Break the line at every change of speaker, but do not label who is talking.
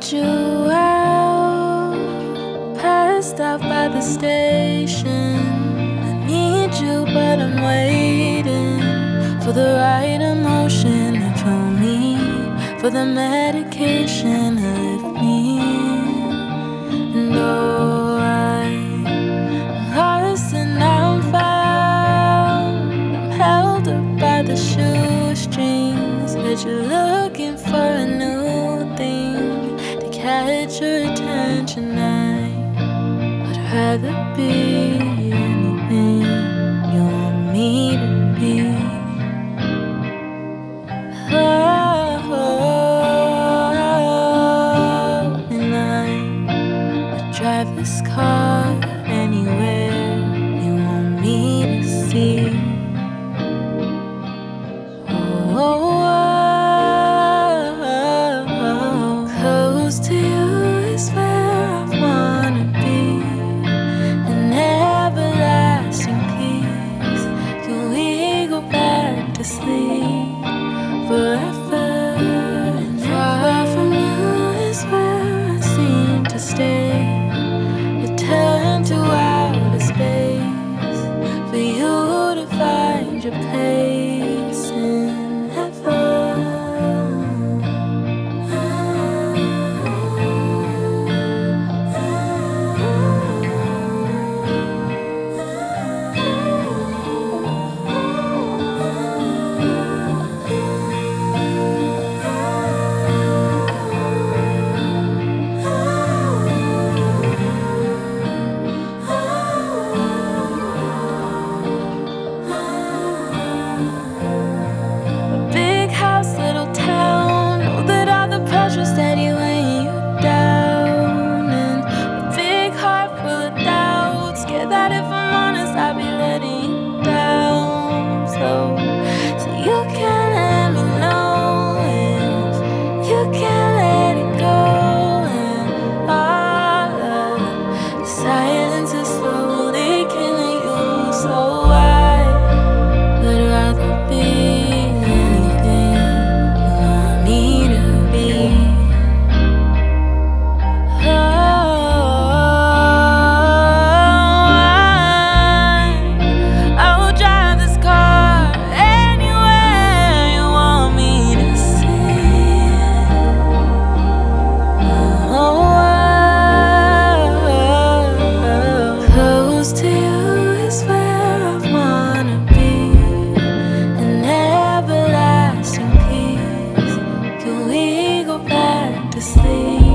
you out, passed out by the station. I need you, but I'm waiting for the right emotion to pull me, for the medication to lift me. And oh, I'm lost and now I'm found. I'm held up by the shoestrings, but you're looking for a new thing to catch your attention. I'd rather be anything you want me to be. Oh, and I'd drive this car anywhere you want me to see. Close to you is where I wanna be. An everlasting peace. Can we go back to sleep forever? And far from you is where I seem to stay. Return to outer space for you to find your place in heaven. Big house, little town, know that all the pressure's steady weighing you down. And a big heart full of doubt, scared that if I'm honest I'll be letting you down. So you can let me know if you can let it go. And all of the silence is slowly killing you. So I would rather be anything you want me to be. Oh, I'll drive this car anywhere you want me to see. Close to you is where I wanna be. An everlasting peace. Can we go back to sleep?